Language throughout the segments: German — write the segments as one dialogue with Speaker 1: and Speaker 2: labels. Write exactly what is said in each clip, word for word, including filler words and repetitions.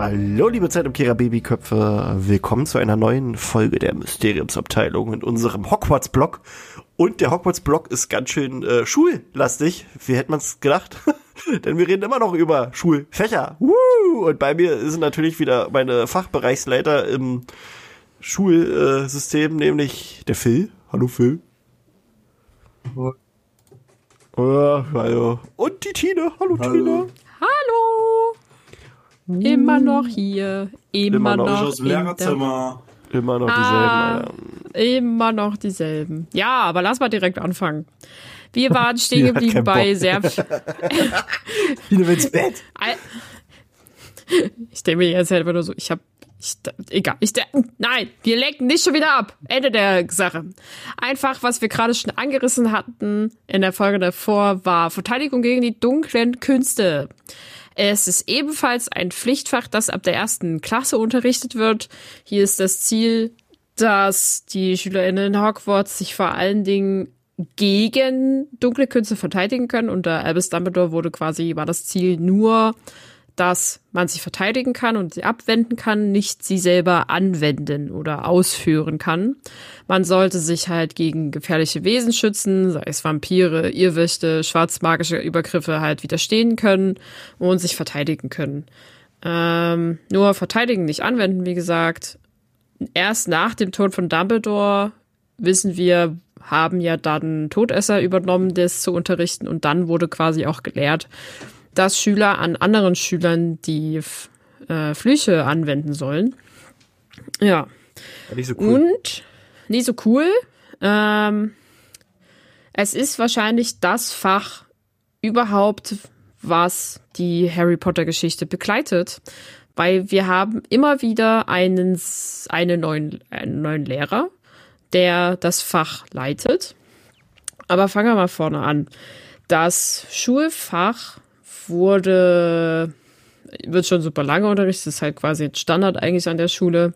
Speaker 1: Hallo, liebe Zeitumkehrer Babyköpfe. Willkommen zu einer neuen Folge der Mysteriumsabteilung in unserem Hogwarts-Blog. Und der Hogwarts-Blog ist ganz schön äh, schullastig. Wie hätte man es gedacht? Denn wir reden immer noch über Schulfächer. Woo! Und bei mir sind natürlich wieder meine Fachbereichsleiter im Schulsystem, nämlich der Phil. Hallo Phil. Oh, hallo. Und die Tine. Hallo, hallo. Tine.
Speaker 2: Hallo. Immer noch hier. Immer, immer noch,
Speaker 3: noch aus dem Lehrerzimmer.
Speaker 1: Immer noch dieselben.
Speaker 2: Ah, immer noch dieselben. Ja, aber lass mal direkt anfangen. Wir waren stehen geblieben bei sehr...
Speaker 1: Wieder ins Bett.
Speaker 2: Ich denke mir jetzt einfach nur so, ich hab... Ich, egal, ich, nein, wir lenken nicht schon wieder ab. Ende der Sache. Einfach, was wir gerade schon angerissen hatten in der Folge davor, war Verteidigung gegen die dunklen Künste. Es ist ebenfalls ein Pflichtfach, das ab der ersten Klasse unterrichtet wird. Hier ist das Ziel, dass die SchülerInnen in Hogwarts sich vor allen Dingen gegen dunkle Künste verteidigen können. Unter Albus Dumbledore wurde quasi, war das Ziel nur, dass man sie verteidigen kann und sie abwenden kann, nicht sie selber anwenden oder ausführen kann. Man sollte sich halt gegen gefährliche Wesen schützen, sei es Vampire, Irrwichte, schwarzmagische Übergriffe halt widerstehen können und sich verteidigen können. Ähm, nur verteidigen, nicht anwenden, wie gesagt. Erst nach dem Tod von Dumbledore wissen wir, haben ja dann Todesser übernommen, das zu unterrichten, und dann wurde quasi auch gelehrt, dass Schüler an anderen Schülern die äh, Flüche anwenden sollen. Ja.
Speaker 1: Nicht so cool.
Speaker 2: Und nicht so cool. Ähm, es ist wahrscheinlich das Fach überhaupt, was die Harry Potter Geschichte begleitet. Weil wir haben immer wieder einen, einen, neuen, einen neuen Lehrer, der das Fach leitet. Aber fangen wir mal vorne an. Das Schulfach wurde, wird schon super lange unterrichtet, ist halt quasi Standard eigentlich an der Schule.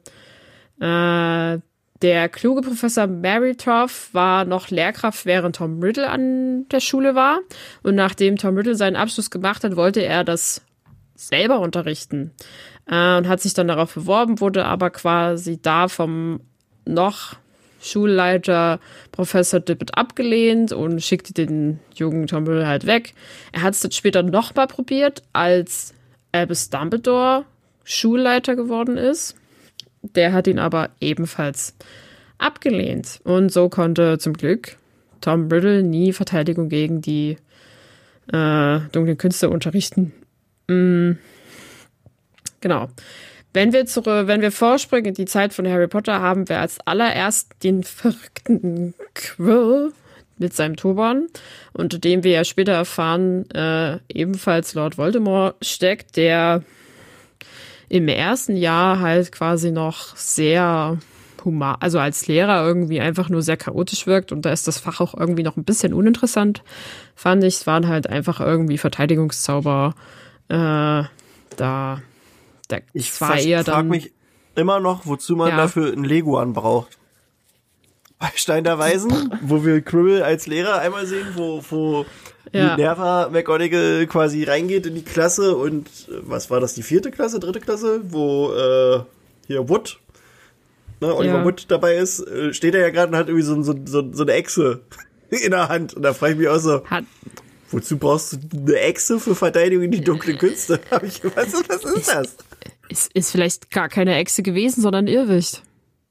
Speaker 2: Äh, der kluge Professor Meritov war noch Lehrkraft, während Tom Riddle an der Schule war. Und nachdem Tom Riddle seinen Abschluss gemacht hat, wollte er das selber unterrichten. Äh, und hat sich dann darauf beworben, wurde aber quasi da vom noch Schulleiter Professor Dippet abgelehnt und schickte den jungen Tom Riddle halt weg. Er hat es dann später nochmal probiert, als Albus Dumbledore Schulleiter geworden ist. Der hat ihn aber ebenfalls abgelehnt. Und so konnte zum Glück Tom Riddle nie Verteidigung gegen die äh, dunklen Künste unterrichten. Mm. Genau. Wenn wir zurück, wenn wir vorspringen in die Zeit von Harry Potter, haben wir als allererst den verrückten Quirrell mit seinem Turban, unter dem wir ja später erfahren, äh, ebenfalls Lord Voldemort steckt, der im ersten Jahr halt quasi noch sehr human, also als Lehrer irgendwie einfach nur sehr chaotisch wirkt, und da ist das Fach auch irgendwie noch ein bisschen uninteressant, fand ich. Es waren halt einfach irgendwie Verteidigungszauber, äh, da Der
Speaker 1: ich frage mich immer noch, wozu man ja. dafür einen Leguan braucht. Bei Stein der Weisen, wo wir Quirrell als Lehrer einmal sehen, wo, wo ja. Minerva McGonagall quasi reingeht in die Klasse, und was war das, die vierte Klasse, dritte Klasse, wo äh, hier Wood, ne, Oliver ja. Wood dabei ist, äh, steht er ja gerade und hat irgendwie so, so, so, so eine Echse in der Hand, und da frage ich mich auch so, hat wozu brauchst du eine Echse für Verteidigung in die dunklen Künste? Hab ich, was, was ist das?
Speaker 2: Ist, ist vielleicht gar keine Echse gewesen, sondern ein Irrwicht.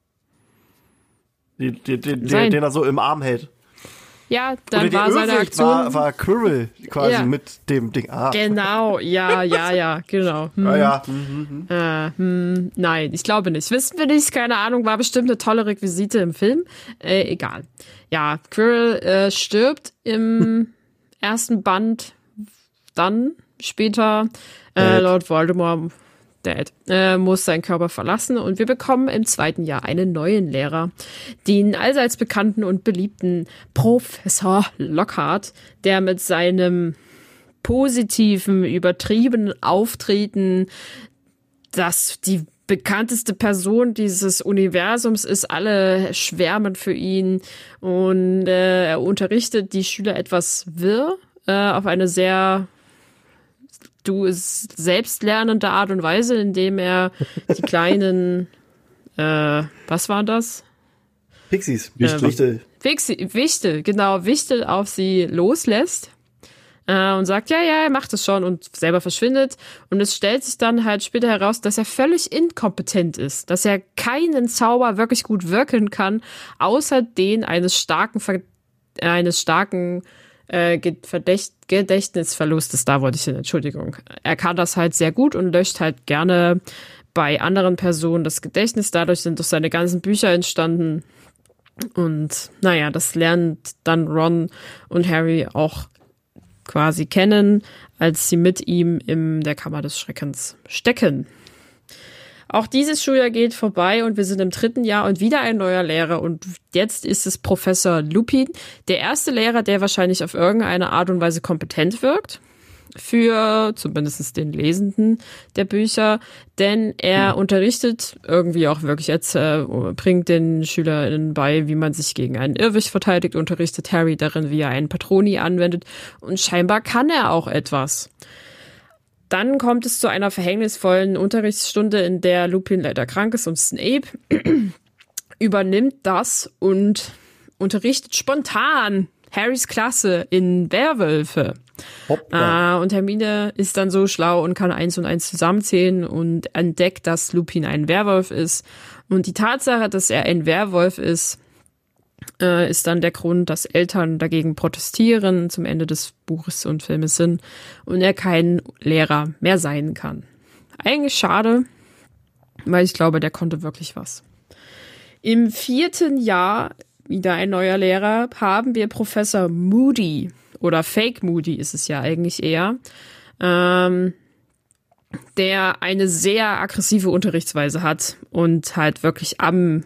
Speaker 1: Die, die, die, den, den er so im Arm hält.
Speaker 2: Ja, dann war seine Aktion...
Speaker 1: War, war Quirrell quasi ja. mit dem Ding. Ah.
Speaker 2: Genau, ja, ja, ja, genau. Hm.
Speaker 1: Ah, ja.
Speaker 2: Mhm. Äh, hm, nein, ich glaube nicht. Wissen wir nicht, keine Ahnung, war bestimmt eine tolle Requisite im Film. Äh, egal. Ja, Quirrell äh, stirbt im ersten Band, dann später äh, Lord Voldemort Dad, äh, muss seinen Körper verlassen, und wir bekommen im zweiten Jahr einen neuen Lehrer, den allseits bekannten und beliebten Professor Lockhart, der mit seinem positiven, übertriebenen Auftreten, das die bekannteste Person dieses Universums ist, alle schwärmen für ihn, und äh, er unterrichtet die Schüler etwas wirr, äh, auf eine sehr du es selbstlernende Art und Weise, indem er die kleinen, äh, was war das?
Speaker 1: Pixies,
Speaker 2: äh,
Speaker 1: Wichtel.
Speaker 2: Wichtel, Wichtel, genau, Wichtel auf sie loslässt äh, und sagt, ja, ja, er macht es schon und selber verschwindet. Und es stellt sich dann halt später heraus, dass er völlig inkompetent ist, dass er keinen Zauber wirklich gut wirken kann, außer den eines starken, Ver- eines starken äh, Verdächt- Gedächtnisverlustes. Da wollte ich hin, Entschuldigung. Er kann das halt sehr gut und löscht halt gerne bei anderen Personen das Gedächtnis. Dadurch sind doch seine ganzen Bücher entstanden. Und naja, das lernt dann Ron und Harry auch quasi kennen, als sie mit ihm in der Kammer des Schreckens stecken. Auch dieses Schuljahr geht vorbei und wir sind im dritten Jahr und wieder ein neuer Lehrer und jetzt ist es Professor Lupin, der erste Lehrer, der wahrscheinlich auf irgendeine Art und Weise kompetent wirkt. Für zumindest den Lesenden der Bücher, denn er mhm. unterrichtet irgendwie auch wirklich jetzt, äh, bringt den SchülerInnen bei, wie man sich gegen einen Irrwicht verteidigt, unterrichtet Harry darin, wie er einen Patroni anwendet und scheinbar kann er auch etwas. Dann kommt es zu einer verhängnisvollen Unterrichtsstunde, in der Lupin leider krank ist und Snape übernimmt das und unterrichtet spontan Harrys Klasse in Werwölfe. Äh, und Hermine ist dann so schlau und kann eins und eins zusammenzählen und entdeckt, dass Lupin ein Werwolf ist. Und die Tatsache, dass er ein Werwolf ist, äh, ist dann der Grund, dass Eltern dagegen protestieren, zum Ende des Buches und Filmes sind und er kein Lehrer mehr sein kann. Eigentlich schade, weil ich glaube, der konnte wirklich was. Im vierten Jahr, wieder ein neuer Lehrer, haben wir Professor Moody. Oder Fake Moody ist es ja eigentlich eher, ähm, der eine sehr aggressive Unterrichtsweise hat und halt wirklich am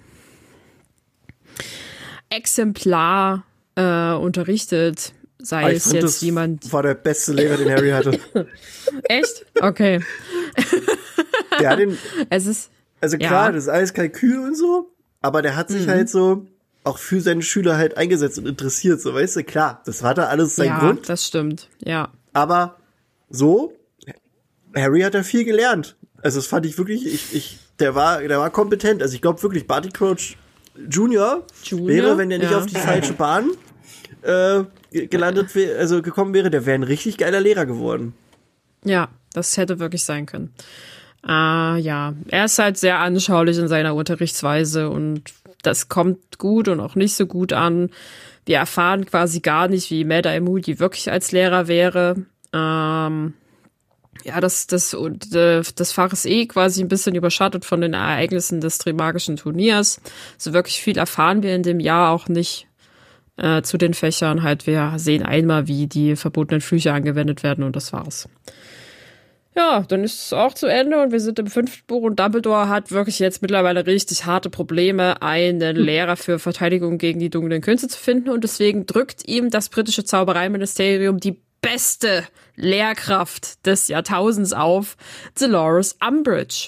Speaker 2: Exemplar äh, unterrichtet, sei
Speaker 1: ah, ich
Speaker 2: es
Speaker 1: fand,
Speaker 2: jetzt
Speaker 1: das
Speaker 2: jemand...
Speaker 1: war der beste Lehrer, den Harry hatte.
Speaker 2: Echt? Okay.
Speaker 1: Der hat den,
Speaker 2: es ist,
Speaker 1: also klar,
Speaker 2: ja.
Speaker 1: das ist alles Kalkül und so, aber der hat sich mhm. halt so auch für seine Schüler halt eingesetzt und interessiert, so, weißt du, klar, das war da alles sein
Speaker 2: ja,
Speaker 1: Grund.
Speaker 2: Ja, das stimmt, ja.
Speaker 1: Aber so, Harry hat da viel gelernt. Also das fand ich wirklich, ich, ich, der war, der war kompetent. Also ich glaube wirklich, Barty Crouch Junior, Junior wäre, wenn der nicht ja. auf die falsche Bahn äh, gelandet wäre, also gekommen wäre, der wäre ein richtig geiler Lehrer geworden.
Speaker 2: Ja, das hätte wirklich sein können. Ah, ja, er ist halt sehr anschaulich in seiner Unterrichtsweise und das kommt gut und auch nicht so gut an. Wir erfahren quasi gar nicht, wie Mad-Eye Moody wirklich als Lehrer wäre. Ähm, ja, das, das, das Fach ist eh quasi ein bisschen überschattet von den Ereignissen des Trimagischen Turniers. So wirklich viel erfahren wir in dem Jahr auch nicht äh, zu den Fächern. Halt, wir sehen einmal, wie die verbotenen Flüche angewendet werden und das war's. Ja, dann ist es auch zu Ende und wir sind im fünften Buch und Dumbledore hat wirklich jetzt mittlerweile richtig harte Probleme, einen Lehrer für Verteidigung gegen die dunklen Künste zu finden und deswegen drückt ihm das britische Zaubereiministerium die beste Lehrkraft des Jahrtausends auf, Dolores Umbridge.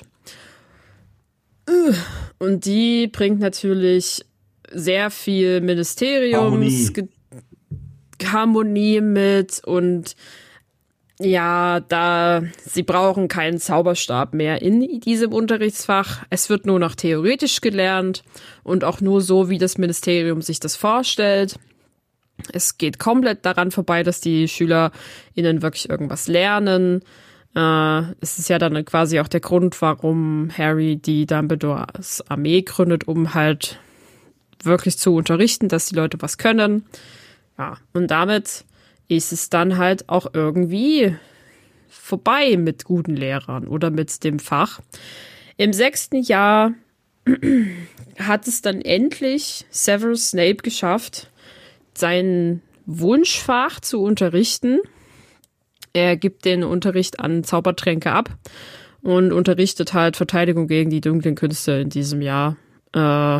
Speaker 2: Und die bringt natürlich sehr viel Ministeriumsharmonie Harmonie mit und ja, da sie brauchen keinen Zauberstab mehr in diesem Unterrichtsfach. Es wird nur noch theoretisch gelernt und auch nur so, wie das Ministerium sich das vorstellt. Es geht komplett daran vorbei, dass die SchülerInnen wirklich irgendwas lernen. Äh, es ist ja dann quasi auch der Grund, warum Harry die Dumbledores Armee gründet, um halt wirklich zu unterrichten, dass die Leute was können. Ja, und damit ist es dann halt auch irgendwie vorbei mit guten Lehrern oder mit dem Fach. Im sechsten Jahr hat es dann endlich Severus Snape geschafft, sein Wunschfach zu unterrichten. Er gibt den Unterricht an Zaubertränke ab und unterrichtet halt Verteidigung gegen die dunklen Künste in diesem Jahr. Äh,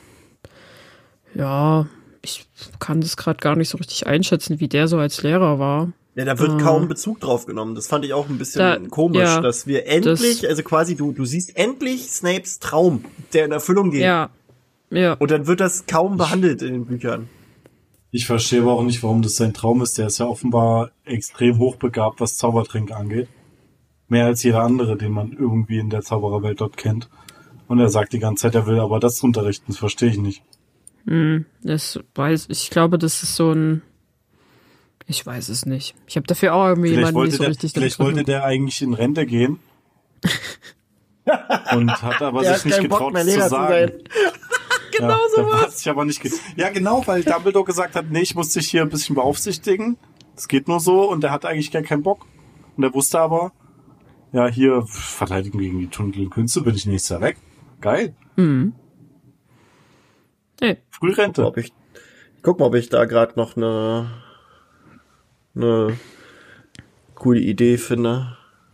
Speaker 2: ja, ich kann das gerade gar nicht so richtig einschätzen, wie der so als Lehrer war.
Speaker 1: Ja, da wird äh, kaum Bezug drauf genommen. Das fand ich auch ein bisschen da, komisch, ja, dass wir endlich, das, also quasi du, du siehst endlich Snapes Traum, der in Erfüllung geht.
Speaker 2: Ja, ja.
Speaker 1: Und dann wird das kaum behandelt in den Büchern.
Speaker 3: Ich verstehe aber auch nicht, warum das sein Traum ist. Der ist ja offenbar extrem hochbegabt, was Zaubertränke angeht. Mehr als jeder andere, den man irgendwie in der Zaubererwelt dort kennt. Und er sagt die ganze Zeit, er will aber das unterrichten. Das verstehe ich nicht.
Speaker 2: Hm, das weiß, ich glaube, das ist so ein... Ich weiß es nicht. Ich habe dafür auch irgendwie
Speaker 3: vielleicht
Speaker 2: jemanden,
Speaker 3: wollte
Speaker 2: die so
Speaker 3: der,
Speaker 2: richtig...
Speaker 3: Vielleicht wollte der eigentlich in Rente gehen. Und hat aber
Speaker 1: der
Speaker 3: sich
Speaker 1: hat
Speaker 3: nicht
Speaker 1: keinen Bock
Speaker 3: getraut,
Speaker 1: mehr,
Speaker 3: es zu
Speaker 1: Lehrer zu
Speaker 3: sagen.
Speaker 1: sein.
Speaker 2: Genau
Speaker 3: ja,
Speaker 2: so
Speaker 3: der
Speaker 2: was.
Speaker 3: hat sich aber nicht ge- Ja, genau, weil Dumbledore gesagt hat, nee, ich muss dich hier ein bisschen beaufsichtigen. Das geht nur so. Und der hat eigentlich gar keinen Bock. Und er wusste aber, ja, hier, Verteidigung gegen die dunklen Künste, bin ich nächstes Jahr weg. Geil.
Speaker 2: Mhm. Nee.
Speaker 3: Frührente.
Speaker 1: Ob ich, guck mal, ob ich da gerade noch eine, eine coole Idee finde.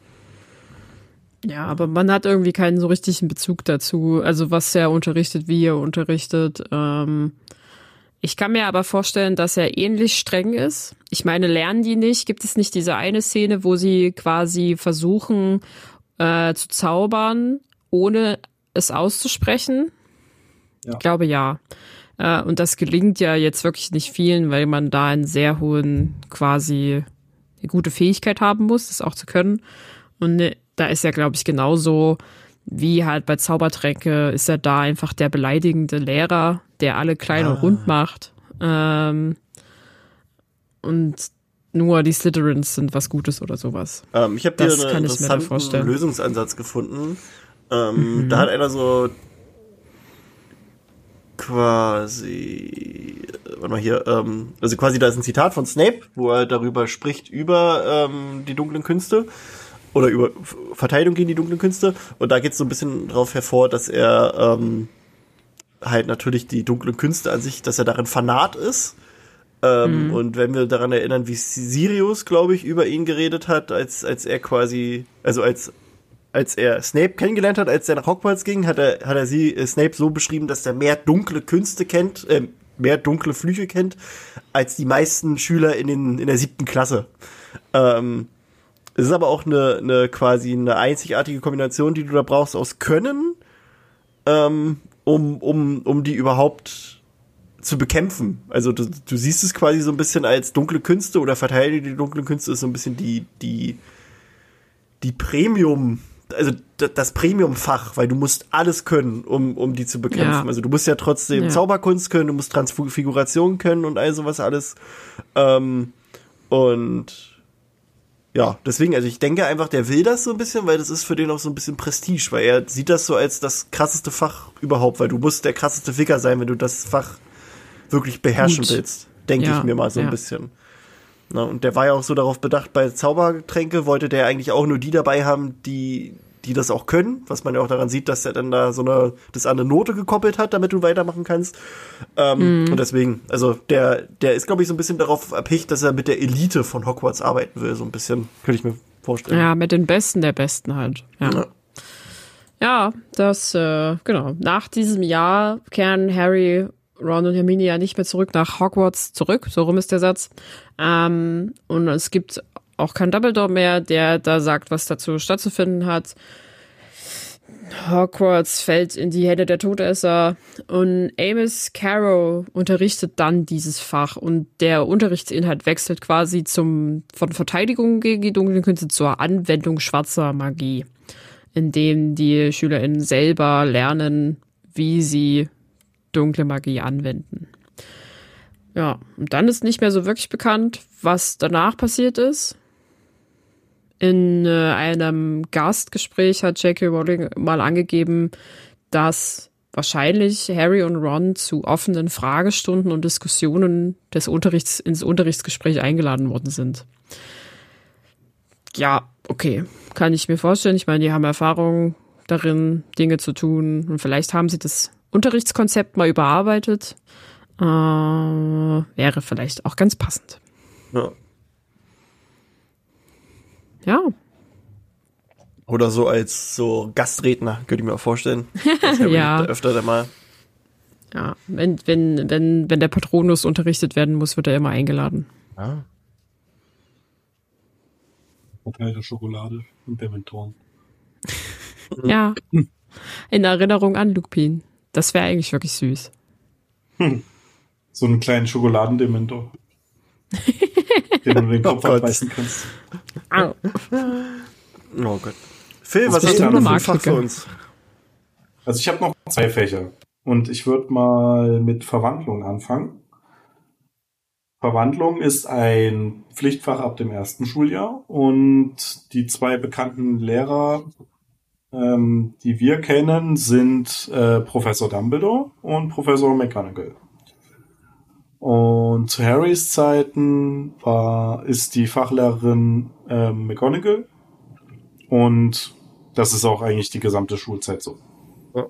Speaker 2: Ja, aber man hat irgendwie keinen so richtigen Bezug dazu. Also was er unterrichtet, wie er unterrichtet. Ähm, ich kann mir aber vorstellen, dass er ähnlich streng ist. Ich meine, lernen die nicht? Gibt es nicht diese eine Szene, wo sie quasi versuchen äh, zu zaubern, ohne es auszusprechen?
Speaker 3: Ja.
Speaker 2: Ich glaube, ja. Äh, und das gelingt ja jetzt wirklich nicht vielen, weil man da einen sehr hohen, quasi eine gute Fähigkeit haben muss, das auch zu können. Und ne, da ist er, glaube ich, genauso wie halt bei Zaubertränke, ist er da einfach der beleidigende Lehrer, der alle klein
Speaker 1: Ah.
Speaker 2: und rund macht. Ähm, und nur die Slytherins sind was Gutes oder sowas.
Speaker 1: Ähm, ich habe hier
Speaker 2: Das
Speaker 1: einen
Speaker 2: kann ich mir da
Speaker 1: interessanten
Speaker 2: vorstellen.
Speaker 1: Lösungsansatz gefunden. Ähm, mhm. Da hat einer so quasi, warte mal hier, ähm, also quasi da ist ein Zitat von Snape, wo er darüber spricht über ähm, die dunklen Künste oder über Verteidigung gegen die dunklen Künste, und da geht es so ein bisschen drauf hervor, dass er ähm, halt natürlich die dunklen Künste an sich, dass er darin Fanat ist. Ähm, mhm. Und wenn wir daran erinnern, wie Sirius, glaube ich, über ihn geredet hat, als als er quasi, also als als er Snape kennengelernt hat, als er nach Hogwarts ging, hat er hat er sie äh, Snape so beschrieben, dass er mehr dunkle Künste kennt, äh, mehr dunkle Flüche kennt, als die meisten Schüler in den in der siebten Klasse. Ähm, es ist aber auch eine eine quasi eine einzigartige Kombination, die du da brauchst aus Können, ähm, um um um die überhaupt zu bekämpfen. Also du, du siehst es quasi so ein bisschen als dunkle Künste oder Verteidigung die dunklen Künste ist so ein bisschen die die die Premium, also das Premium-Fach, weil du musst alles können, um um die zu bekämpfen. Ja. Also du musst ja trotzdem ja. Zauberkunst können, du musst Transfiguration können und all sowas alles. Ähm, und ja, deswegen, also ich denke einfach, der will das so ein bisschen, weil das ist für den auch so ein bisschen Prestige, weil er sieht das so als das krasseste Fach überhaupt, weil du musst der krasseste Ficker sein, wenn du das Fach wirklich beherrschen Gut. willst, denke ja, ich mir mal so ja. ein bisschen. Na, und der war ja auch so darauf bedacht, bei Zaubertränke wollte der eigentlich auch nur die dabei haben, die die das auch können, was man ja auch daran sieht, dass er dann da so eine, das an eine Note gekoppelt hat, damit du weitermachen kannst. Ähm, mm. Und deswegen, also der der ist, glaube ich, so ein bisschen darauf erpicht, dass er mit der Elite von Hogwarts arbeiten will, so ein bisschen, könnte ich mir vorstellen.
Speaker 2: Ja, mit den Besten der Besten halt. Ja, ja. ja das, äh, genau. Nach diesem Jahr kehren Harry, Ron und Hermine ja nicht mehr zurück nach Hogwarts zurück, so rum ist der Satz. Ähm, und es gibt auch kein Dumbledore mehr, der da sagt, was dazu stattzufinden hat. Hogwarts fällt in die Hände der Todesser und Amos Carrow unterrichtet dann dieses Fach und der Unterrichtsinhalt wechselt quasi zum von Verteidigung gegen die dunklen Künste zur Anwendung schwarzer Magie, indem die SchülerInnen selber lernen, wie sie dunkle Magie anwenden. Ja, und dann ist nicht mehr so wirklich bekannt, was danach passiert ist. In äh, einem Gastgespräch hat J K. Rowling mal angegeben, dass wahrscheinlich Harry und Ron zu offenen Fragestunden und Diskussionen des Unterrichts ins Unterrichtsgespräch eingeladen worden sind. Ja, okay, kann ich mir vorstellen. Ich meine, die haben Erfahrung darin, Dinge zu tun und vielleicht haben sie das Unterrichtskonzept mal überarbeitet. Äh, wäre vielleicht auch ganz passend.
Speaker 1: Ja.
Speaker 2: Ja.
Speaker 1: Oder so als so Gastredner, könnte ich mir auch vorstellen.
Speaker 2: ja.
Speaker 1: Öfter mal.
Speaker 2: Ja, wenn, wenn, wenn, wenn der Patronus unterrichtet werden muss, wird er immer eingeladen.
Speaker 1: Ah.
Speaker 3: Verteilte Schokolade und Dementoren.
Speaker 2: ja. In Erinnerung an Lupin. Das wäre eigentlich wirklich süß.
Speaker 3: Hm. So einen kleinen Schokoladendementor. den du den Kopf oh abbeißen kannst.
Speaker 1: Oh Gott. Phil, was hast du noch für ein Fach für uns?
Speaker 3: Also ich habe noch zwei Fächer. Und ich würde mal mit Verwandlung anfangen. Verwandlung ist ein Pflichtfach ab dem ersten Schuljahr. Und die zwei bekannten Lehrer, ähm, die wir kennen, sind äh, Professor Dumbledore und Professor McGonagall. Und zu Harrys Zeiten war, ist die Fachlehrerin äh, McGonagall. Und das ist auch eigentlich die gesamte Schulzeit so. Ja.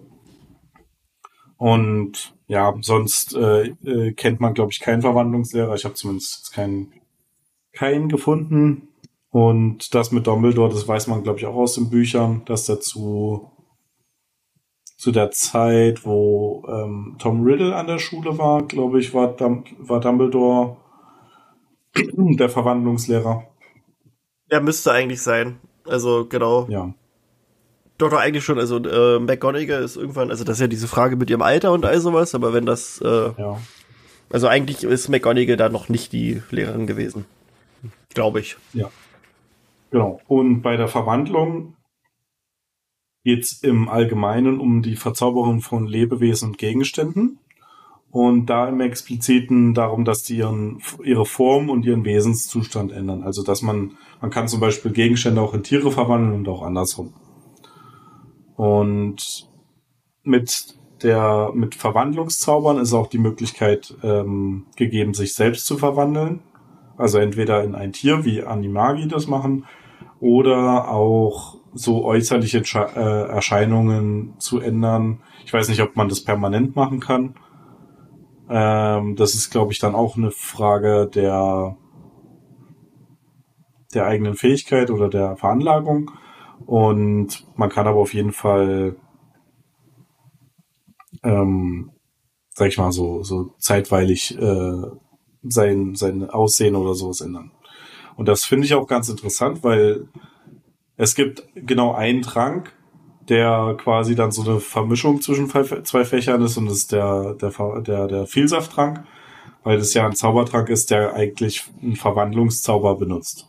Speaker 3: Und ja, sonst äh, äh, kennt man, glaube ich, keinen Verwandlungslehrer. Ich habe zumindest keinen, keinen gefunden. Und das mit Dumbledore, das weiß man, glaube ich, auch aus den Büchern, dass dazu zu der Zeit, wo ähm, Tom Riddle an der Schule war, glaube ich, war, Dum- war Dumbledore der Verwandlungslehrer.
Speaker 1: Ja, müsste eigentlich sein. Also, genau.
Speaker 3: Ja.
Speaker 1: Doch, doch, eigentlich schon. Also, äh, McGonagall ist irgendwann, also das ist ja diese Frage mit ihrem Alter und all sowas, aber wenn das, äh,
Speaker 3: ja.
Speaker 1: Also eigentlich ist McGonagall da noch nicht die Lehrerin gewesen. Glaube ich.
Speaker 3: Ja. Genau. Und bei der Verwandlung geht es im Allgemeinen um die Verzauberung von Lebewesen und Gegenständen. Und da im Expliziten darum, dass die ihren, ihre Form und ihren Wesenszustand ändern. Also dass man, man kann zum Beispiel Gegenstände auch in Tiere verwandeln und auch andersrum. Und mit der, mit Verwandlungszaubern ist auch die Möglichkeit ähm, gegeben, sich selbst zu verwandeln. Also entweder in ein Tier, wie Animagi das machen, oder auch so äußerliche äh, Erscheinungen zu ändern. Ich weiß nicht, ob man das permanent machen kann. Ähm, das ist, glaube ich, dann auch eine Frage der, der eigenen Fähigkeit oder der Veranlagung. Und man kann aber auf jeden Fall, ähm, sag ich mal, so, so zeitweilig äh, sein, sein Aussehen oder sowas ändern. Und das finde ich auch ganz interessant, weil es gibt genau einen Trank, der quasi dann so eine Vermischung zwischen zwei Fächern ist, und das ist der, der, der, der Vielsafttrank, weil das ja ein Zaubertrank ist, der eigentlich einen Verwandlungszauber benutzt.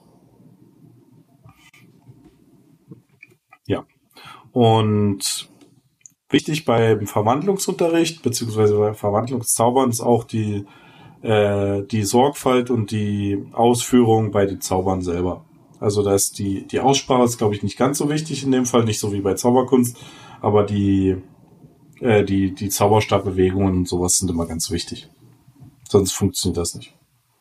Speaker 3: Ja. Und wichtig beim Verwandlungsunterricht, beziehungsweise bei Verwandlungszaubern, ist auch die, äh, die Sorgfalt und die Ausführung bei den Zaubern selber. Also da ist die, die Aussprache ist, glaube ich, nicht ganz so wichtig in dem Fall, nicht so wie bei Zauberkunst, aber die, äh, die, die Zauberstabbewegungen und sowas sind immer ganz wichtig. Sonst funktioniert das nicht.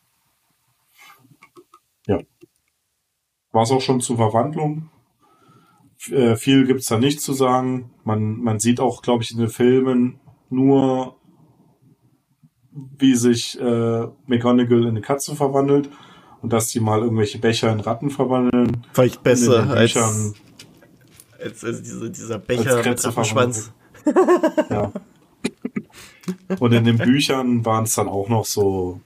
Speaker 3: Ja. War es auch schon zur Verwandlung. Äh, viel gibt's da nicht zu sagen. Man, man sieht auch, glaube ich, in den Filmen nur, wie sich äh, McGonagall in eine Katze verwandelt. Und dass die mal irgendwelche Becher in Ratten verwandeln.
Speaker 1: Vielleicht besser als, als, als diese, dieser Becher mit Rattenschwanz.
Speaker 3: Ja. Und in den Büchern waren es dann auch noch so,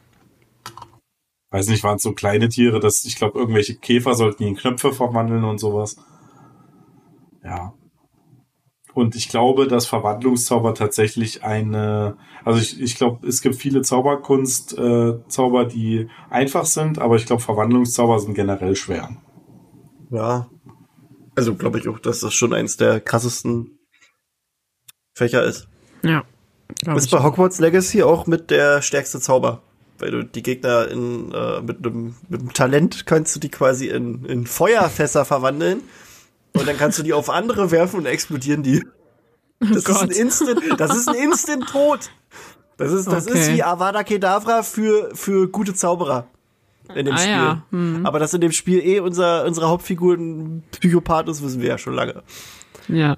Speaker 3: weiß nicht, waren es so kleine Tiere, dass ich glaube, irgendwelche Käfer sollten die in Knöpfe verwandeln und sowas. Ja. Und ich glaube, dass Verwandlungszauber tatsächlich eine, also ich, ich glaube, es gibt viele Zauberkunst-Zauber, äh, die einfach sind, aber ich glaube, Verwandlungszauber sind generell schwer.
Speaker 1: Ja. Also glaube ich auch, dass das schon eins der krassesten Fächer ist.
Speaker 2: Ja.
Speaker 1: Ist bei Hogwarts Legacy auch mit der stärkste Zauber. Weil du die Gegner in, äh, mit einem mit einem Talent kannst du die quasi in, in Feuerfässer verwandeln. Und dann kannst du die auf andere werfen und explodieren die. Das oh ist ein Instant, das ist ein Instant-Tod. Das ist, das okay. ist wie Avada Kedavra für, für gute Zauberer in dem ah, Spiel. Ja. Hm. Aber dass in dem Spiel eh unser, unsere Hauptfigur ein Psychopath ist, wissen wir ja schon lange.
Speaker 2: Ja.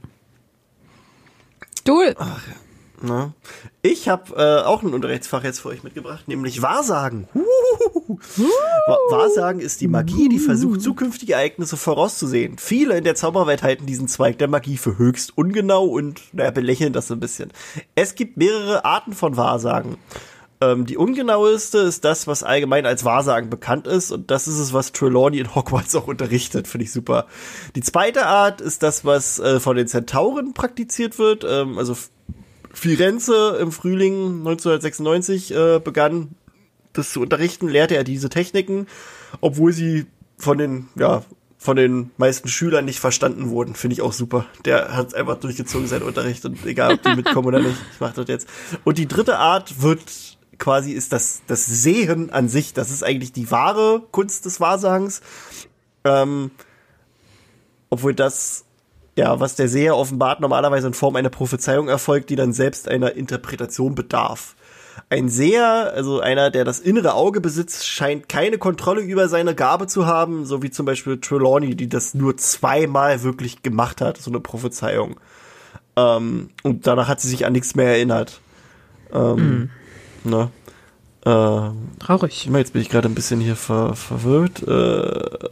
Speaker 2: Cool.
Speaker 1: Ach, na. Ich habe äh, auch ein Unterrichtsfach jetzt für euch mitgebracht, nämlich Wahrsagen. Uh. Wahrsagen ist die Magie, die versucht, zukünftige Ereignisse vorauszusehen. Viele in der Zauberwelt halten diesen Zweig der Magie für höchst ungenau und naja, belächeln das so ein bisschen. Es gibt mehrere Arten von Wahrsagen. Ähm, die ungenaueste ist das, was allgemein als Wahrsagen bekannt ist, und das ist es, was Trelawney in Hogwarts auch unterrichtet. Finde ich super. Die zweite Art ist das, was äh, von den Zentauren praktiziert wird, ähm, also Firenze im Frühling neunzehnhundertsechsundneunzig äh, begann, das zu unterrichten, lehrte er diese Techniken, obwohl sie von den ja, von den meisten Schülern nicht verstanden wurden. Finde ich auch super. Der hat einfach durchgezogen, seinen Unterricht, und egal, ob die mitkommen oder nicht, ich mach das jetzt. Und die dritte Art wird quasi, ist das, das Sehen an sich. Das ist eigentlich die wahre Kunst des Wahrsagens. Ähm, obwohl das, ja, was der Seher offenbart, normalerweise in Form einer Prophezeiung erfolgt, die dann selbst einer Interpretation bedarf. Ein Seher, also einer, der das innere Auge besitzt, scheint keine Kontrolle über seine Gabe zu haben, so wie zum Beispiel Trelawney, die das nur zweimal wirklich gemacht hat, so eine Prophezeiung. Ähm, und danach hat sie sich an nichts mehr erinnert. Ähm, mm. ne? Ähm,
Speaker 2: Traurig.
Speaker 1: Jetzt bin ich gerade ein bisschen hier ver- verwirrt. Äh,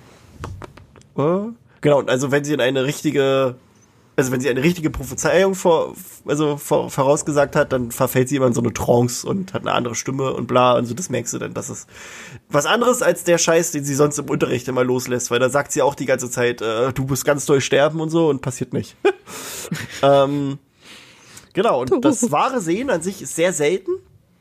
Speaker 1: äh, genau, also wenn sie in eine richtige... Also wenn sie eine richtige Prophezeiung vor, also vor, vorausgesagt hat, dann verfällt sie immer in so eine Trance und hat eine andere Stimme und bla, und so, das merkst du dann, das ist was anderes als der Scheiß, den sie sonst im Unterricht immer loslässt, weil da sagt sie auch die ganze Zeit, äh, du musst ganz doll sterben und so, und passiert nicht. ähm, genau, und das wahre Sehen an sich ist sehr selten,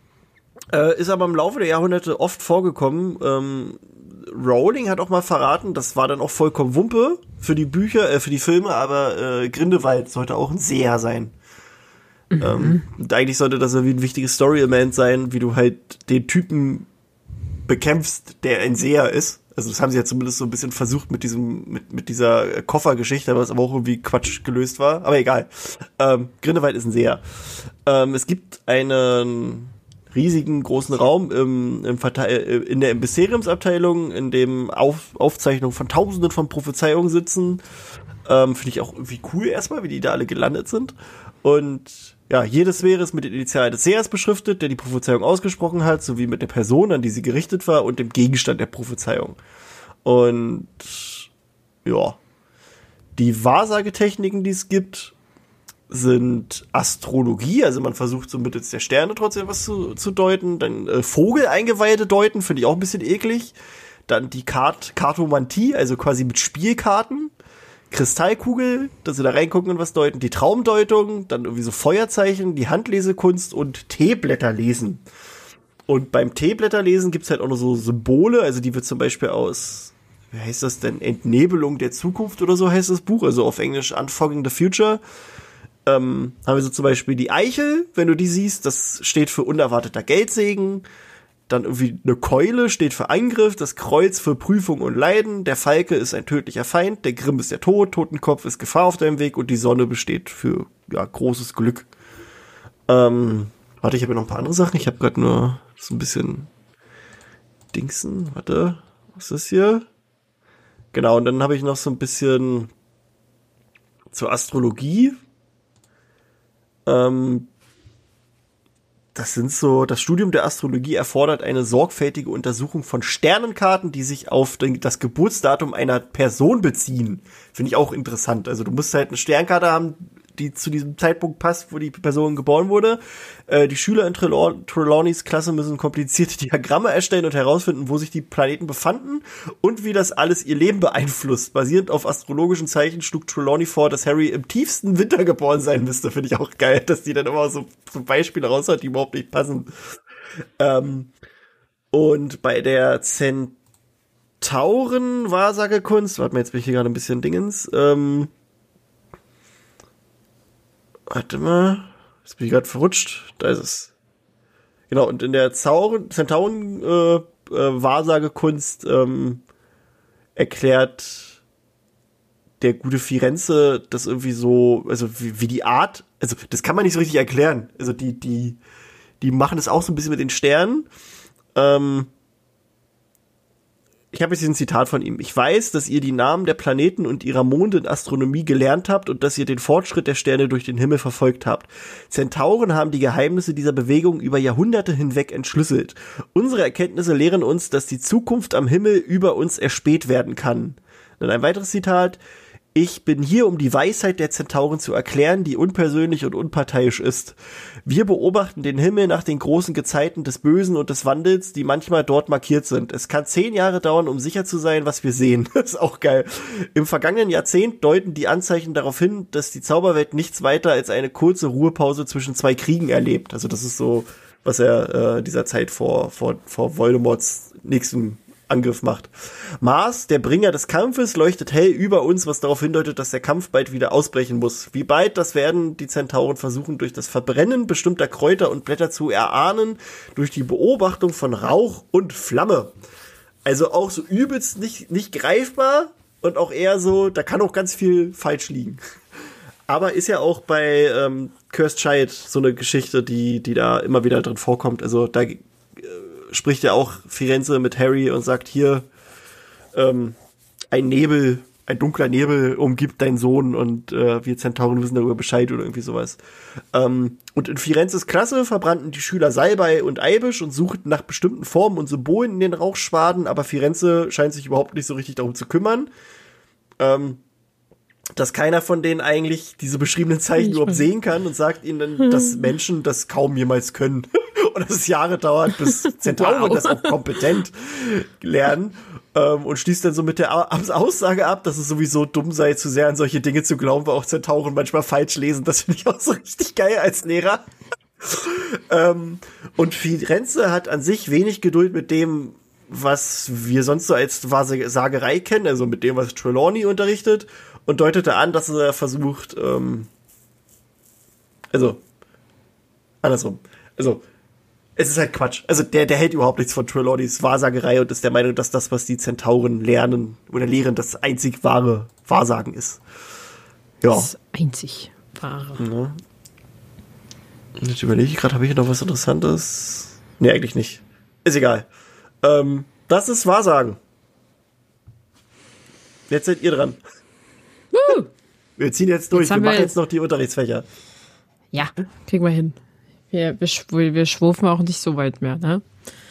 Speaker 1: äh, ist aber im Laufe der Jahrhunderte oft vorgekommen. ähm, Rowling hat auch mal verraten, das war dann auch vollkommen Wumpe für die Bücher, äh, für die Filme, aber äh, Grindelwald sollte auch ein Seher sein. Mhm. Ähm, und eigentlich sollte das ja wie ein wichtiges Story-Element sein, wie du halt den Typen bekämpfst, der ein Seher ist. Also das haben sie ja zumindest so ein bisschen versucht mit diesem, mit, mit dieser Koffergeschichte, was aber auch irgendwie Quatsch gelöst war. Aber egal. Ähm, Grindelwald ist ein Seher. Ähm, es gibt einen riesigen großen Raum im, im Verte- in der Mysteriumsabteilung, in dem Auf, Aufzeichnungen von Tausenden von Prophezeiungen sitzen. Ähm, finde ich auch irgendwie cool erstmal, wie die da alle gelandet sind. Und ja, jede Sphäre ist mit den Initialen des Sehers beschriftet, der die Prophezeiung ausgesprochen hat, sowie mit der Person, an die sie gerichtet war, und dem Gegenstand der Prophezeiung. Und ja, die Wahrsagetechniken, die es gibt, sind Astrologie, also man versucht so mittels der Sterne trotzdem was zu, zu deuten. Dann äh, Vogeleingeweide deuten, finde ich auch ein bisschen eklig. Dann die Kart- Kartomantie, also quasi mit Spielkarten. Kristallkugel, dass sie da reingucken und was deuten. Die Traumdeutung, dann irgendwie so Feuerzeichen, die Handlesekunst und Teeblätterlesen. Und beim Teeblätterlesen gibt's halt auch noch so Symbole, also die wird zum Beispiel aus, wie heißt das denn, Entnebelung der Zukunft oder so heißt das Buch, also auf Englisch Unfogging the Future. Ähm, haben wir so zum Beispiel die Eichel, wenn du die siehst, das steht für unerwarteter Geldsegen. Dann irgendwie eine Keule steht für Eingriff, das Kreuz für Prüfung und Leiden, der Falke ist ein tödlicher Feind, der Grimm ist der Tod, Totenkopf ist Gefahr auf deinem Weg, und die Sonne besteht für, ja, großes Glück. Ähm, warte, ich habe ja noch ein paar andere Sachen, ich habe gerade nur so ein bisschen Dingsen, warte, was ist das hier? Genau, und dann habe ich noch so ein bisschen zur Astrologie. Ähm, das sind so, das Studium der Astrologie erfordert eine sorgfältige Untersuchung von Sternenkarten, die sich auf den, das Geburtsdatum einer Person beziehen. Finde ich auch interessant. Also du musst halt eine Sternkarte haben, die zu diesem Zeitpunkt passt, wo die Person geboren wurde. Äh, die Schüler in Trelaw- Trelawneys Klasse müssen komplizierte Diagramme erstellen und herausfinden, wo sich die Planeten befanden und wie das alles ihr Leben beeinflusst. Basierend auf astrologischen Zeichen schlug Trelawney vor, dass Harry im tiefsten Winter geboren sein müsste. Finde ich auch geil, dass die dann immer so, so Beispiele raus hat, die überhaupt nicht passen. Ähm, und bei der Zentauren-Wahrsagekunst, warte mal, jetzt bin ich hier gerade ein bisschen Dingens, ähm, warte mal, jetzt bin ich gerade verrutscht. Da ist es. Genau, und in der Zentauren-Wahrsagekunst äh, äh, ähm, erklärt der gute Firenze das irgendwie so, also wie, wie die Art, also das kann man nicht so richtig erklären. Also die, die, die machen das auch so ein bisschen mit den Sternen. Ähm, Ich habe jetzt hier ein Zitat von ihm. Ich weiß, dass ihr die Namen der Planeten und ihrer Monde in Astronomie gelernt habt und dass ihr den Fortschritt der Sterne durch den Himmel verfolgt habt. Zentauren haben die Geheimnisse dieser Bewegung über Jahrhunderte hinweg entschlüsselt. Unsere Erkenntnisse lehren uns, dass die Zukunft am Himmel über uns erspäht werden kann. Dann ein weiteres Zitat. Ich bin hier, um die Weisheit der Zentauren zu erklären, die unpersönlich und unparteiisch ist. Wir beobachten den Himmel nach den großen Gezeiten des Bösen und des Wandels, die manchmal dort markiert sind. Es kann zehn Jahre dauern, um sicher zu sein, was wir sehen. Das ist auch geil. Im vergangenen Jahrzehnt deuten die Anzeichen darauf hin, dass die Zauberwelt nichts weiter als eine kurze Ruhepause zwischen zwei Kriegen erlebt. Also das ist so, was er äh, dieser Zeit vor, vor, vor Voldemorts nächsten Angriff macht. Mars, der Bringer des Kampfes, leuchtet hell über uns, was darauf hindeutet, dass der Kampf bald wieder ausbrechen muss. Wie bald, das werden die Zentauren versuchen, durch das Verbrennen bestimmter Kräuter und Blätter zu erahnen, durch die Beobachtung von Rauch und Flamme. Also auch so übelst nicht, nicht greifbar und auch eher so, da kann auch ganz viel falsch liegen. Aber ist ja auch bei ähm, Cursed Child so eine Geschichte, die, die da immer wieder drin vorkommt. Also da äh, spricht ja auch Firenze mit Harry und sagt, hier, ähm, ein Nebel, ein dunkler Nebel umgibt deinen Sohn und äh, wir Zentauren wissen darüber Bescheid oder irgendwie sowas. Ähm, und in Firenzes Klasse verbrannten die Schüler Salbei und Eibisch und suchten nach bestimmten Formen und Symbolen in den Rauchschwaden, aber Firenze scheint sich überhaupt nicht so richtig darum zu kümmern. Ähm, dass keiner von denen eigentlich diese beschriebenen Zeichen überhaupt sehen kann und sagt ihnen, dass Menschen das kaum jemals können. Und dass es Jahre dauert, bis Zentauren wow. das auch kompetent lernen. Ähm, und schließt dann so mit der Aussage ab, dass es sowieso dumm sei, zu sehr an solche Dinge zu glauben, weil auch Zentauren manchmal falsch lesen. Das finde ich auch so richtig geil als Lehrer. ähm, und Firenze hat an sich wenig Geduld mit dem, was wir sonst so als Wahrsagerei kennen, also mit dem, was Trelawney unterrichtet. Und deutete an, dass er versucht, ähm, also, andersrum, also, es ist halt Quatsch. Also, der, der hält überhaupt nichts von Trelawneys Wahrsagerei und ist der Meinung, dass das, was die Zentauren lernen oder lehren, das einzig wahre Wahrsagen ist. Ja.
Speaker 2: Das einzig wahre.
Speaker 1: Ja. Jetzt überlege ich gerade, habe ich hier noch was Interessantes? Nee, eigentlich nicht. Ist egal. Ähm, das ist Wahrsagen. Jetzt seid ihr dran.
Speaker 2: Woo.
Speaker 1: Wir ziehen jetzt durch,
Speaker 2: jetzt
Speaker 1: wir machen
Speaker 2: wir
Speaker 1: jetzt noch die Unterrichtsfächer.
Speaker 2: Ja, kriegen wir hin. Wir, wir, wir schwurfen auch nicht so weit mehr, ne?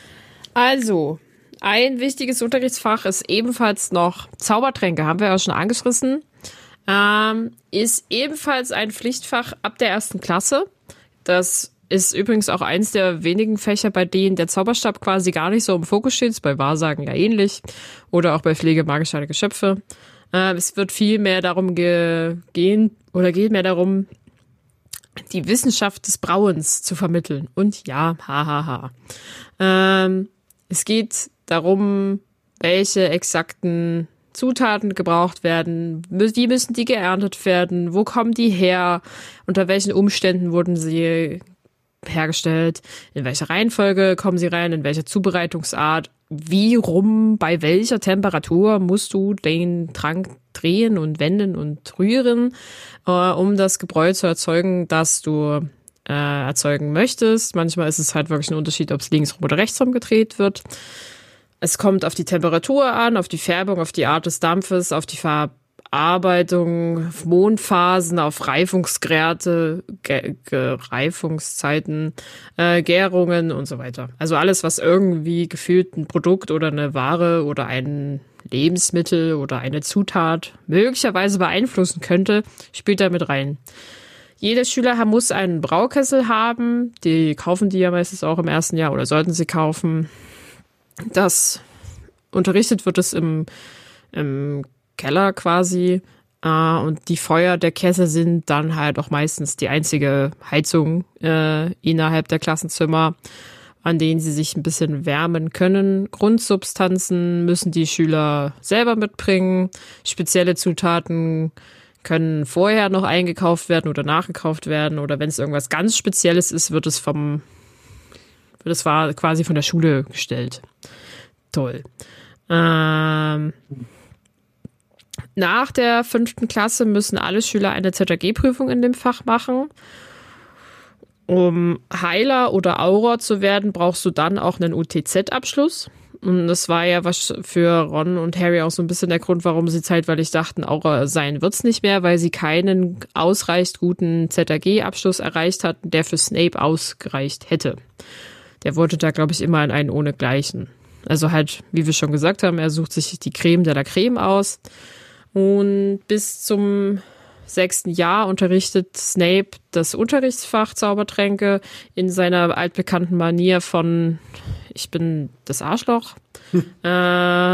Speaker 2: Also, ein wichtiges Unterrichtsfach ist ebenfalls noch Zaubertränke, haben wir ja schon angeschrissen. Ähm, ist ebenfalls ein Pflichtfach ab der ersten Klasse. Das ist übrigens auch eins der wenigen Fächer, bei denen der Zauberstab quasi gar nicht so im Fokus steht. Ist bei Wahrsagen ja ähnlich. Oder auch bei Pflege magischer Geschöpfe. Äh, es wird viel mehr darum ge- gehen, oder geht mehr darum, die Wissenschaft des Brauens zu vermitteln. Und ja, hahaha. Ha, ha. Ähm, es geht darum, welche exakten Zutaten gebraucht werden, wie müssen die geerntet werden, wo kommen die her, unter welchen Umständen wurden sie hergestellt, in welcher Reihenfolge kommen sie rein, in welcher Zubereitungsart, wie rum, bei welcher Temperatur musst du den Trank drehen und wenden und rühren, äh, um das Gebräu zu erzeugen, das du äh, erzeugen möchtest. Manchmal ist es halt wirklich ein Unterschied, ob es linksrum oder rechtsrum gedreht wird. Es kommt auf die Temperatur an, auf die Färbung, auf die Art des Dampfes, auf die Verarbeitung, auf Mondphasen, auf Reifungsgrade, Ge- Ge- Reifungszeiten, äh, Gärungen und so weiter. Also alles, was irgendwie gefühlt ein Produkt oder eine Ware oder ein Lebensmittel oder eine Zutat möglicherweise beeinflussen könnte, spielt da mit rein. Jeder Schüler muss einen Braukessel haben. Die kaufen die ja meistens auch im ersten Jahr oder sollten sie kaufen. Das unterrichtet wird es im, im Keller quasi. Äh, und die Feuer der Kessel sind dann halt auch meistens die einzige Heizung äh, innerhalb der Klassenzimmer, an denen sie sich ein bisschen wärmen können. Grundsubstanzen müssen die Schüler selber mitbringen. Spezielle Zutaten können vorher noch eingekauft werden oder nachgekauft werden. Oder wenn es irgendwas ganz Spezielles ist, wird es vom wird es quasi von der Schule gestellt. Toll. Ähm, nach der fünften Klasse müssen alle Schüler eine Z A G-Prüfung in dem Fach machen. Um Heiler oder Auror zu werden, brauchst du dann auch einen U T Z-Abschluss. Und das war ja was für Ron und Harry auch so ein bisschen der Grund, warum sie zeitweilig dachten, Auror sein wird's nicht mehr, weil sie keinen ausreichend guten Z A G-Abschluss erreicht hatten, der für Snape ausgereicht hätte. Der wollte da, glaube ich, immer in einen ohnegleichen. Also halt, wie wir schon gesagt haben, er sucht sich die Creme de la Creme aus. Und bis zum sechsten Jahr unterrichtet Snape das Unterrichtsfach Zaubertränke in seiner altbekannten Manier von ich bin das Arschloch. Hm. Äh,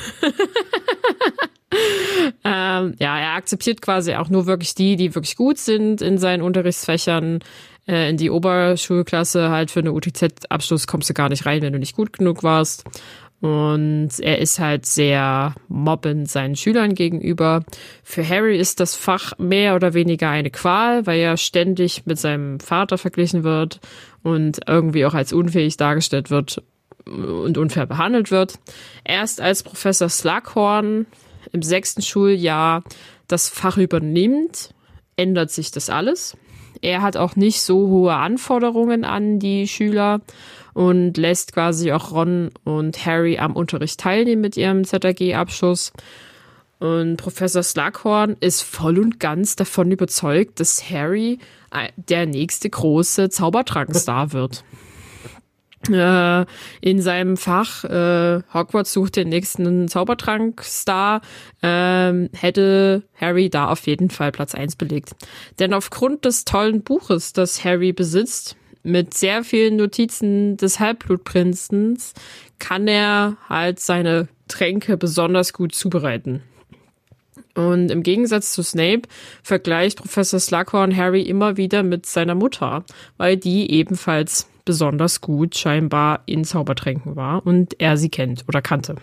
Speaker 2: ähm, ja, er akzeptiert quasi auch nur wirklich die, die wirklich gut sind in seinen Unterrichtsfächern. Äh, in die Oberschulklasse halt für eine U T Z-Abschluss kommst du gar nicht rein, wenn du nicht gut genug warst. Und er ist halt sehr mobbend seinen Schülern gegenüber. Für Harry ist das Fach mehr oder weniger eine Qual, weil er ständig mit seinem Vater verglichen wird und irgendwie auch als unfähig dargestellt wird und unfair behandelt wird. Erst als Professor Slughorn im sechsten Schuljahr das Fach übernimmt, ändert sich das alles. Er hat auch nicht so hohe Anforderungen an die Schüler und lässt quasi auch Ron und Harry am Unterricht teilnehmen mit ihrem Z A G-Abschluss. Und Professor Slughorn ist voll und ganz davon überzeugt, dass Harry der nächste große Zaubertrankenstar wird. Äh, in seinem Fach äh, Hogwarts sucht den nächsten Zaubertrankstar, äh, hätte Harry da auf jeden Fall Platz eins belegt. Denn aufgrund des tollen Buches, das Harry besitzt, mit sehr vielen Notizen des Halbblutprinzens, kann er halt seine Tränke besonders gut zubereiten. Und im Gegensatz zu Snape vergleicht Professor Slughorn Harry immer wieder mit seiner Mutter, weil die ebenfalls besonders gut scheinbar in Zaubertränken war und er sie kennt oder kannte.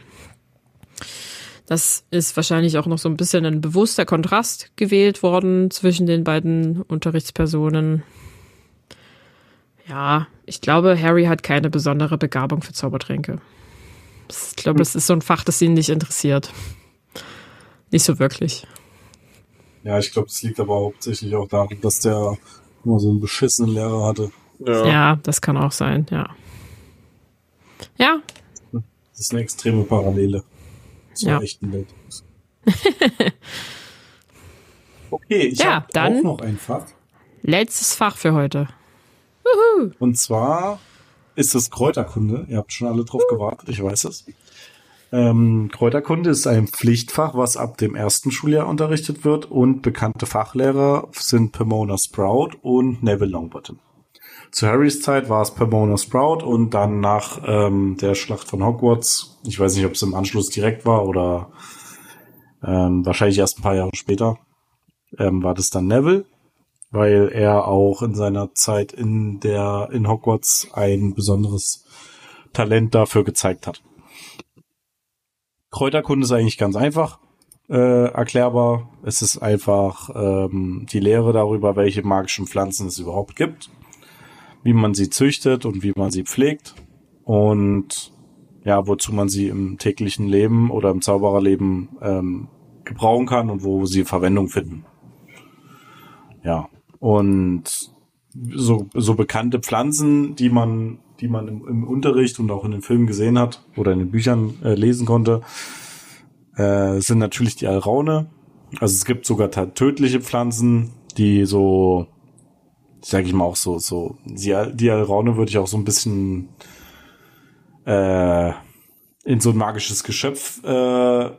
Speaker 2: Das ist wahrscheinlich auch noch so ein bisschen ein bewusster Kontrast gewählt worden zwischen den beiden Unterrichtspersonen. Ja, ich glaube, Harry hat keine besondere Begabung für Zaubertränke. Ich glaube, es ist so ein Fach, das ihn nicht interessiert. Nicht so wirklich.
Speaker 3: Ja, ich glaube, es liegt aber hauptsächlich auch daran, dass der immer so einen beschissenen Lehrer hatte.
Speaker 2: Ja. ja, das kann auch sein, ja. Ja.
Speaker 3: Das ist eine extreme Parallele zur
Speaker 2: ja.
Speaker 3: echten Welt. Okay, ich
Speaker 2: ja,
Speaker 3: habe
Speaker 2: dann
Speaker 3: auch noch ein Fach.
Speaker 2: Letztes Fach für heute. Uhu.
Speaker 3: Und zwar ist es Kräuterkunde. Ihr habt schon alle drauf uh. gewartet, ich weiß es. Ähm, Kräuterkunde ist ein Pflichtfach, was ab dem ersten Schuljahr unterrichtet wird und bekannte Fachlehrer sind Pomona Sprout und Neville Longbottom. Zu Harrys Zeit war es Pomona Sprout und dann nach ähm, der Schlacht von Hogwarts, ich weiß nicht, ob es im Anschluss direkt war oder ähm, wahrscheinlich erst ein paar Jahre später, ähm, war das dann Neville, weil er auch in seiner Zeit in der in Hogwarts ein besonderes Talent dafür gezeigt hat. Kräuterkunde ist eigentlich ganz einfach äh, erklärbar. Es ist einfach ähm, die Lehre darüber, welche magischen Pflanzen es überhaupt gibt, wie man sie züchtet und wie man sie pflegt und ja, wozu man sie im täglichen Leben oder im Zaubererleben ähm, gebrauchen kann und wo sie Verwendung finden. Ja, und so, so bekannte Pflanzen, die man, die man im, im Unterricht und auch in den Filmen gesehen hat oder in den Büchern äh, lesen konnte, äh, sind natürlich die Alraune. Also es gibt sogar tödliche Pflanzen, die so, sag ich mal auch so, so, die, die Alraune würde ich auch so ein bisschen äh, in so ein magisches Geschöpf äh,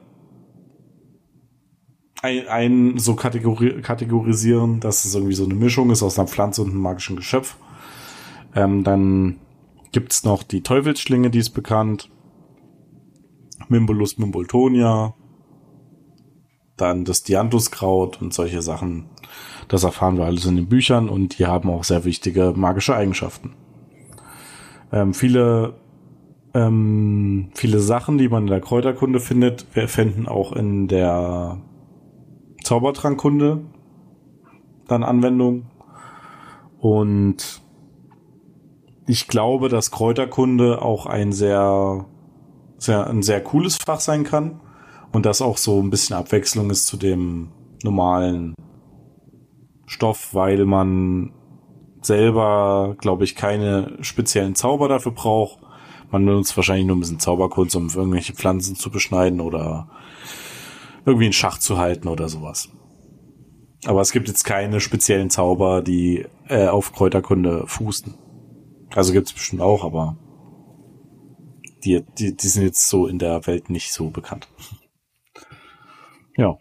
Speaker 3: ein, ein so kategori- kategorisieren, dass es irgendwie so eine Mischung ist aus einer Pflanze und einem magischen Geschöpf. Ähm, dann gibt's noch die Teufelsschlinge, die ist bekannt. Mimbulus Mimboltonia. Dann das Dianthuskraut und solche Sachen. Das erfahren wir alles in den Büchern und die haben auch sehr wichtige magische Eigenschaften. Ähm, viele ähm, viele Sachen, die man in der Kräuterkunde findet, wir finden auch in der Zaubertrankkunde dann Anwendung. Und ich glaube, dass Kräuterkunde auch ein sehr, sehr, ein sehr cooles Fach sein kann und das auch so ein bisschen Abwechslung ist zu dem normalen Stoff, weil man selber, glaube ich, keine speziellen Zauber dafür braucht. Man benutzt wahrscheinlich nur ein bisschen Zauberkunst, um irgendwelche Pflanzen zu beschneiden oder irgendwie einen Schach zu halten oder sowas. Aber es gibt jetzt keine speziellen Zauber, die äh, auf Kräuterkunde fußen. Also gibt es bestimmt auch, aber die, die, die sind jetzt so in der Welt nicht so bekannt. Ja.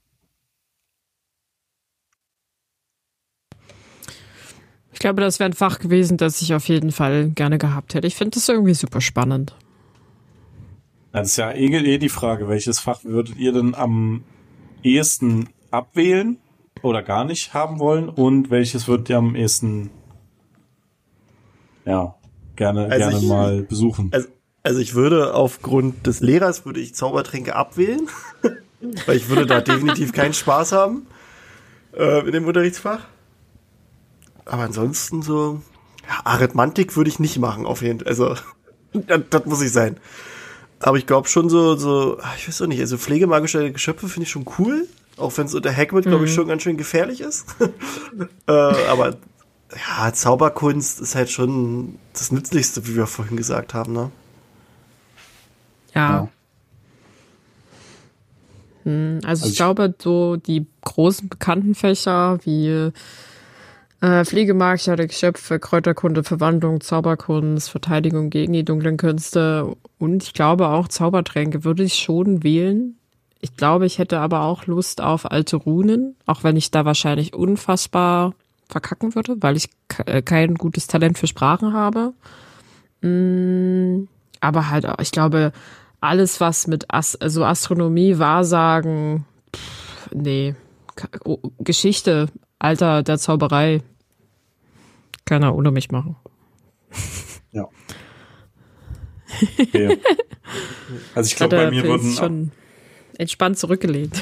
Speaker 2: Ich glaube, das wäre ein Fach gewesen, das ich auf jeden Fall gerne gehabt hätte. Ich finde das irgendwie super spannend.
Speaker 3: Das ist ja eh, eh die Frage, welches Fach würdet ihr denn am ehesten abwählen oder gar nicht haben wollen und welches würdet ihr am ehesten ja gerne, also gerne ich, mal besuchen?
Speaker 1: Also Also ich würde aufgrund des Lehrers würde ich Zaubertränke abwählen, weil ich würde da definitiv keinen Spaß haben äh, in dem Unterrichtsfach. Aber ansonsten so, ja, Arithmantik würde ich nicht machen auf jeden Fall. Also das, das muss ich sein. Aber ich glaube schon so, so, ich weiß auch nicht, also pflegemagische Geschöpfe finde ich schon cool, auch wenn es unter Hagrid, glaube ich, mhm. schon ganz schön gefährlich ist. äh, aber ja, Zauberkunst ist halt schon das Nützlichste, wie wir vorhin gesagt haben, ne?
Speaker 2: Ja. ja. Also, also ich glaube, so die großen bekannten Fächer wie äh, Pflegemagische Geschöpfe, Kräuterkunde, Verwandlung, Zauberkunst, Verteidigung gegen die dunklen Künste und ich glaube auch Zaubertränke würde ich schon wählen. Ich glaube, ich hätte aber auch Lust auf alte Runen, auch wenn ich da wahrscheinlich unfassbar verkacken würde, weil ich ke- kein gutes Talent für Sprachen habe. Mm, aber halt, ich glaube, alles, was mit As- also Astronomie, Wahrsagen, pff, nee, oh, Geschichte, Alter der Zauberei, kann er ohne mich machen.
Speaker 3: Ja. Okay. Also ich glaube, bei mir würden
Speaker 2: schon entspannt zurückgelehnt.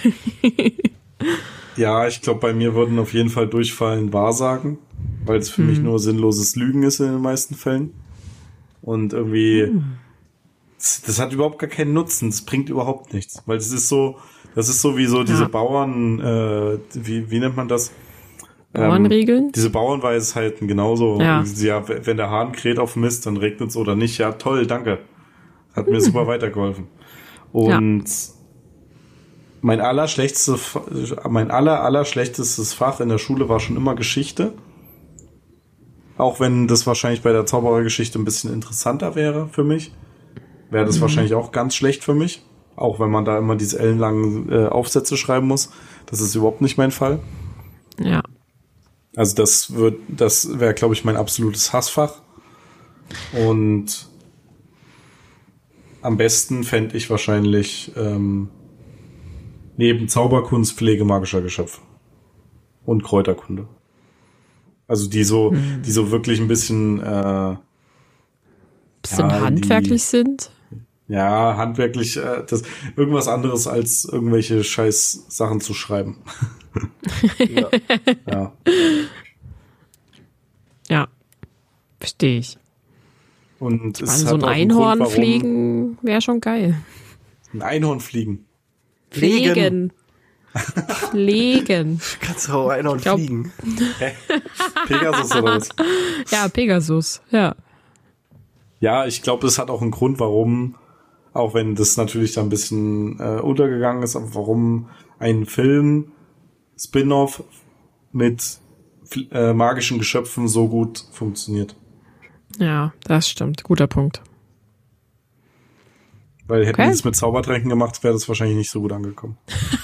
Speaker 3: Ja, ich glaube, bei mir würden auf jeden Fall durchfallen Wahrsagen, weil es für hm. mich nur sinnloses Lügen ist in den meisten Fällen. Und irgendwie, hm. das, das hat überhaupt gar keinen Nutzen, das bringt überhaupt nichts, weil das ist so, das ist so wie so diese ja. Bauern, äh, wie, wie nennt man das?
Speaker 2: Bauernregeln?
Speaker 3: Ähm, diese Bauernweisheiten, genauso.
Speaker 2: Ja.
Speaker 3: ja, wenn der Hahn kräht auf Mist, dann regnet es oder nicht. Ja, toll, danke. Hat mir super weitergeholfen. Und ja. mein allerschlechtestes, mein aller, allerschlechtestes Fach in der Schule war schon immer Geschichte. Auch wenn das wahrscheinlich bei der Zauberergeschichte ein bisschen interessanter wäre für mich, wäre das mhm. wahrscheinlich auch ganz schlecht für mich. Auch wenn man da immer diese ellenlangen äh, Aufsätze schreiben muss. Das ist überhaupt nicht mein Fall.
Speaker 2: Ja.
Speaker 3: Also das wird, das wäre, glaube ich, mein absolutes Hassfach. Und am besten fände ich wahrscheinlich ähm, neben Zauberkunst Pflege magischer Geschöpfe und Kräuterkunde. Also die so, hm. die so wirklich ein bisschen äh,
Speaker 2: bisschen
Speaker 3: ja,
Speaker 2: handwerklich
Speaker 3: die,
Speaker 2: sind.
Speaker 3: Ja, handwerklich, äh, das irgendwas anderes als irgendwelche scheiß Sachen zu schreiben. ja. ja.
Speaker 2: Ja, verstehe ich.
Speaker 3: Und es
Speaker 2: also so ein Einhorn Grund, fliegen wäre schon geil.
Speaker 3: Ein Einhorn fliegen.
Speaker 2: Fliegen. Fliegen.
Speaker 1: Kannst du auch Einhorn glaub, fliegen?
Speaker 3: Hä? Pegasus oder was?
Speaker 2: Ja, Pegasus, ja.
Speaker 3: Ja, ich glaube, es hat auch einen Grund, warum, auch wenn das natürlich da ein bisschen äh, untergegangen ist, aber warum ein Film Spin-off mit äh, magischen Geschöpfen so gut funktioniert.
Speaker 2: Ja, das stimmt. Guter Punkt.
Speaker 3: Weil hätten
Speaker 2: okay.
Speaker 3: die es mit Zaubertränken gemacht, wäre das wahrscheinlich nicht so gut angekommen.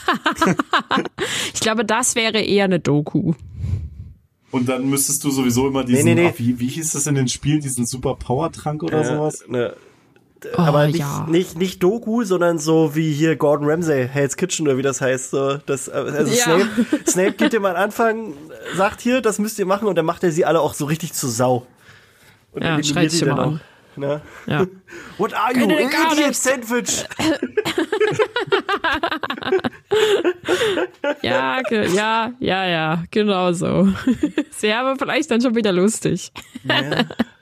Speaker 2: Ich glaube, das wäre eher eine Doku.
Speaker 3: Und dann müsstest du sowieso immer diesen,
Speaker 1: nee, nee, nee.
Speaker 3: Ach, wie, wie hieß das in den Spielen, diesen Super-Power-Trank oder äh, sowas?
Speaker 1: Ne.
Speaker 2: Oh,
Speaker 1: aber nicht,
Speaker 2: ja. nicht,
Speaker 1: nicht Doku, sondern so wie hier Gordon Ramsay, Hell's Kitchen oder wie das heißt. So, das, also
Speaker 2: ja.
Speaker 1: Snape, Snape gibt dir mal am Anfang, sagt hier, das müsst ihr machen und dann macht er sie alle auch so richtig zur Sau. Und
Speaker 2: ja, schreit sie mal an.
Speaker 1: Ne?
Speaker 2: Ja.
Speaker 1: What are you? An idiot sandwich!
Speaker 2: ja, ge- ja, ja, ja, genau so. Sehr aber vielleicht dann schon wieder lustig.
Speaker 1: Ja.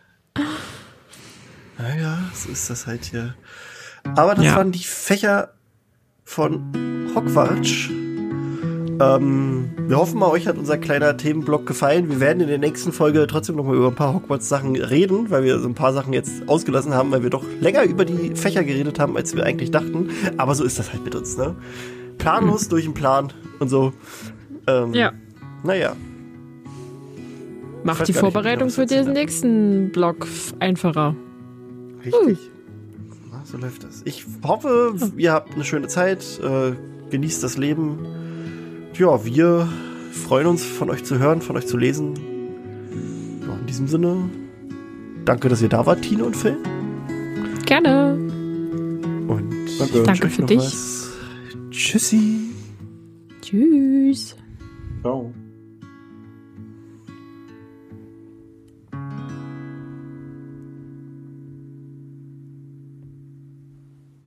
Speaker 1: Naja, so ist das halt hier. Aber das
Speaker 2: ja.
Speaker 1: waren die Fächer von Hogwarts. Ähm, wir hoffen mal, euch hat unser kleiner Themenblock gefallen. Wir werden in der nächsten Folge trotzdem noch mal über ein paar Hogwarts-Sachen reden, weil wir so ein paar Sachen jetzt ausgelassen haben, weil wir doch länger über die Fächer geredet haben, als wir eigentlich dachten. Aber so ist das halt mit uns, ne? Planlos mhm. durch den Plan und so. Ähm,
Speaker 2: ja.
Speaker 1: Naja.
Speaker 2: Macht die Vorbereitung nicht, für den nächsten Block einfacher.
Speaker 1: Richtig. Uh. Na, so läuft das. Ich hoffe, ihr habt eine schöne Zeit, äh, genießt das Leben. Ja, wir freuen uns, von euch zu hören, von euch zu lesen. Ja, in diesem Sinne, danke, dass ihr da wart, Tine und Phil.
Speaker 2: Gerne.
Speaker 1: Und
Speaker 2: danke, danke für dich.
Speaker 1: Was. Tschüssi.
Speaker 2: Tschüss.
Speaker 3: Ciao.